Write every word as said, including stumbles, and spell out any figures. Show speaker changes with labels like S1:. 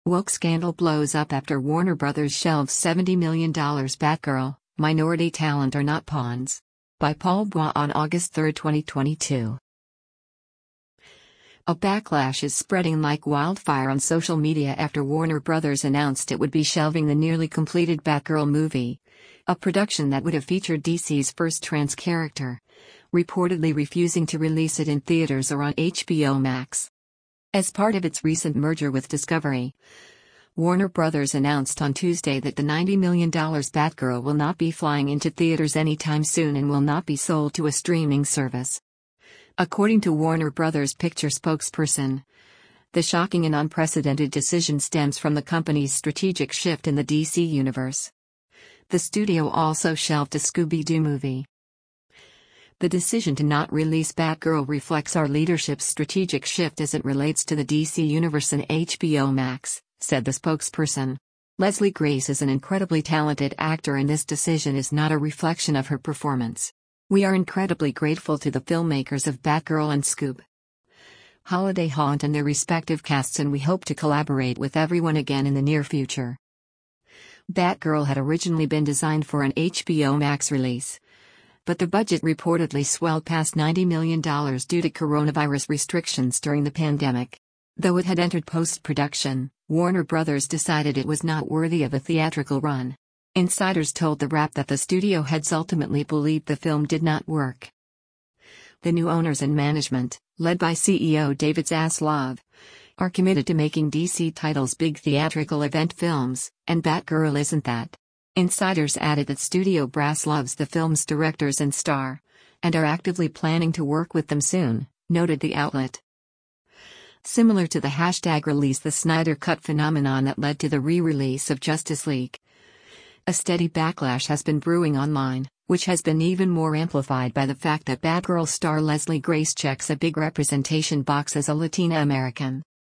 S1: Woke scandal blows up after Warner Brothers shelves seventy million dollars Batgirl, minority talent are not pawns. By Paul Bois on August third, twenty twenty-two. A backlash is spreading like wildfire on social media after Warner Brothers announced it would be shelving the nearly completed Batgirl movie, a production that would have featured D C's first trans character, reportedly refusing to release it in theaters or on H B O Max. As part of its recent merger with Discovery, Warner Brothers announced on Tuesday that the ninety million dollars Batgirl will not be flying into theaters anytime soon and will not be sold to a streaming service. According to Warner Brothers Picture spokesperson, the shocking and unprecedented decision stems from the company's strategic shift in the D C universe. The studio also shelved a Scooby-Doo movie. The decision to not release Batgirl reflects our leadership's strategic shift as it relates to the D C universe and H B O Max, said the spokesperson. Leslie Grace is an incredibly talented actor and this decision is not a reflection of her performance. We are incredibly grateful to the filmmakers of Batgirl and Scoob Holiday Haunt and their respective casts, and we hope to collaborate with everyone again in the near future. Batgirl had originally been designed for an H B O Max release, but the budget reportedly swelled past ninety million dollars due to coronavirus restrictions during the pandemic. Though it had entered post-production, Warner Brothers decided it was not worthy of a theatrical run. Insiders told The Wrap that the studio heads ultimately believed the film did not work. The new owners and management, led by C E O David Zaslav, are committed to making D C titles big theatrical event films, and Batgirl isn't that. Insiders added that studio brass loves the film's directors and star, and are actively planning to work with them soon, noted the outlet. Similar to the hashtag release the Snyder Cut phenomenon that led to the re-release of Justice League, a steady backlash has been brewing online, which has been even more amplified by the fact that Batgirl star Leslie Grace checks a big representation box as a Latina American.